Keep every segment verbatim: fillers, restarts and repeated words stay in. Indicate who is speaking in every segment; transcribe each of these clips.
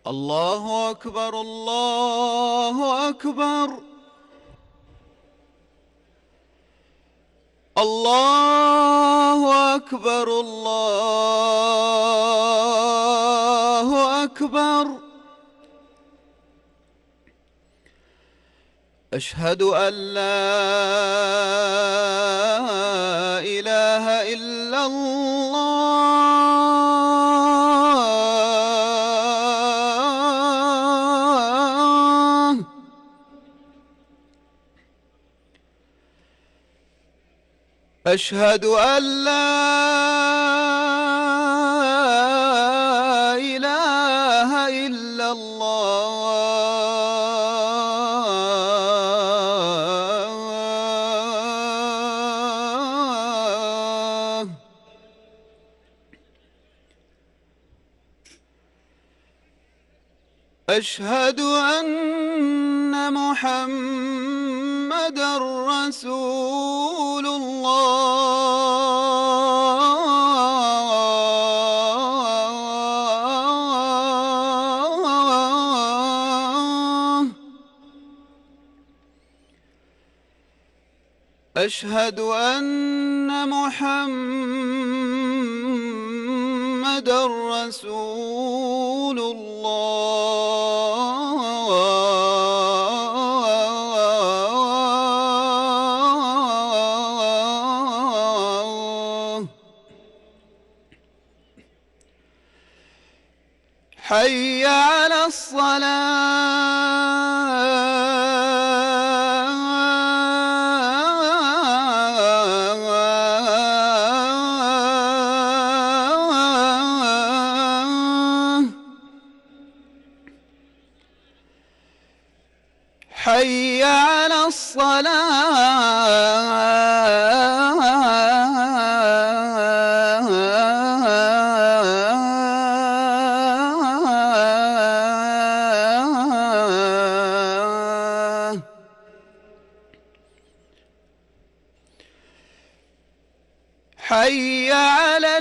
Speaker 1: الله أكبر الله أكبر الله أكبر الله أكبر. أشهد أن لا إله إلا الله. أشهد أن لا إله إلا الله. أشهد أن محمدًا رسول الله. أشهد أن محمدًا رسول الله. حي على الصلاة. حي على الصلاة. حي على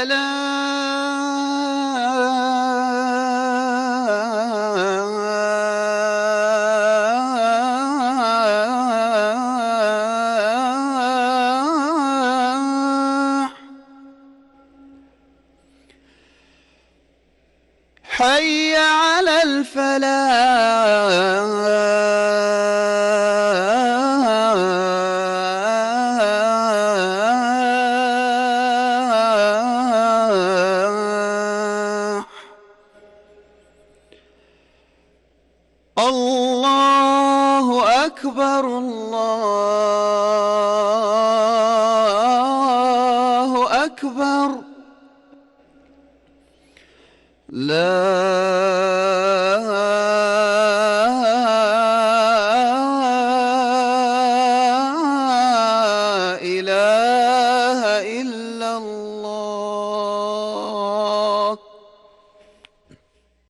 Speaker 1: الفلاح. حي على الفلاح. الله أكبر الله أكبر. لا